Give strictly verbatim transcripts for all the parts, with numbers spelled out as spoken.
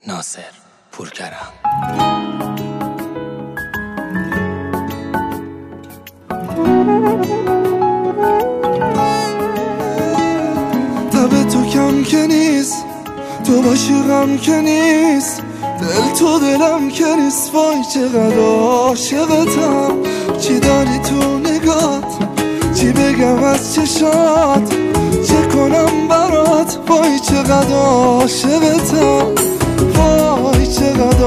ناصر پورکرم. تب تو کم که نیست، تو باشی غم که نیست، دل تو دلم که نیست. وای چقدر عاشقتم، چی داری تو نگات، چی بگم از چشات، چه کنم برات. وای چقدر عاشقتم، وای چقدر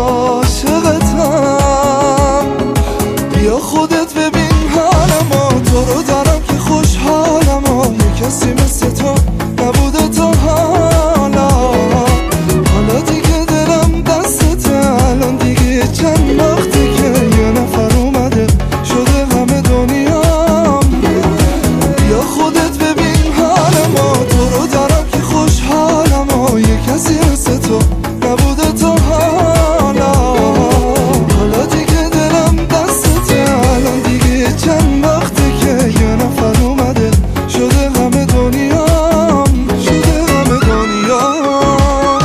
عاشقتم. بیا خودت ببین حالمو، تو رو دارم که خوشحالمو. یه کسی مثل تو نبوده تا حالا، حالا دیگه دلم دستته. الان دیگه چند وقته که یه نفر اومده شده همه دنیام. بیا خودت ببین حالمو، تو رو دارم که خوشحالمو. یه کسی مثل تو نبوده تا حالا، حالا دیگه دلم دستته. الان دیگه چند وقته که یه نفر اومده شده همه دنیام، شده همه دنیام.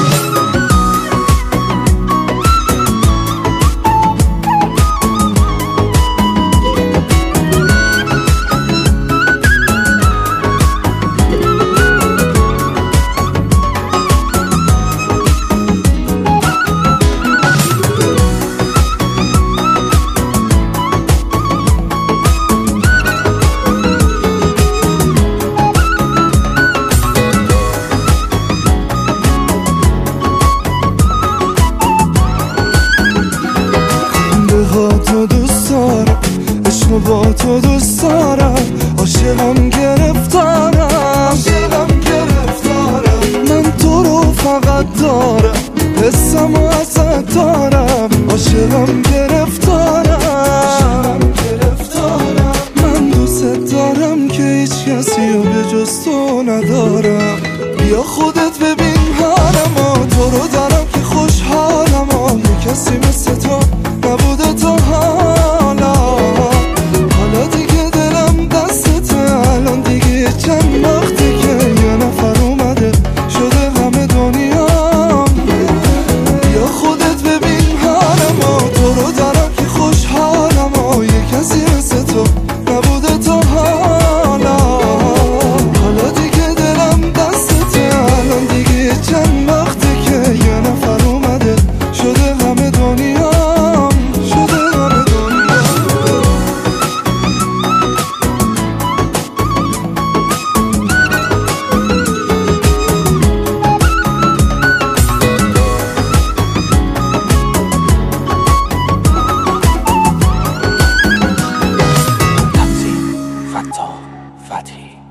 تو دوست دارم، عشق با تو دوست دارم، عاشقم گرفتارم، عاشقم گرفتارم. من تو رو فقط دارم، حسم و ازت دارم، عاشقم گرفتارم، عاشقم گرفتارم. من دوست دارم که هیچ کسی رو به جز تو ندارم. بیا خودت ببین حالمو، تو رو دارم که خوشحالمو. یه کسی مثل تو نبوده تا حالا، حالا دیگه دلم دستته. الان دیگه چند وقته که یه نفر اومده شده همه دنیام. بیا خودت ببین حالمو، تو رو دارم که خوشحالمو. یه کسی مثل تو نبوده تا حالا، حالا دیگه دلم دستته. الان دیگه چند وقته که یه نفر اومده شده همه دنیام، شده همه دنیام. تمثیل فتاح فتحی.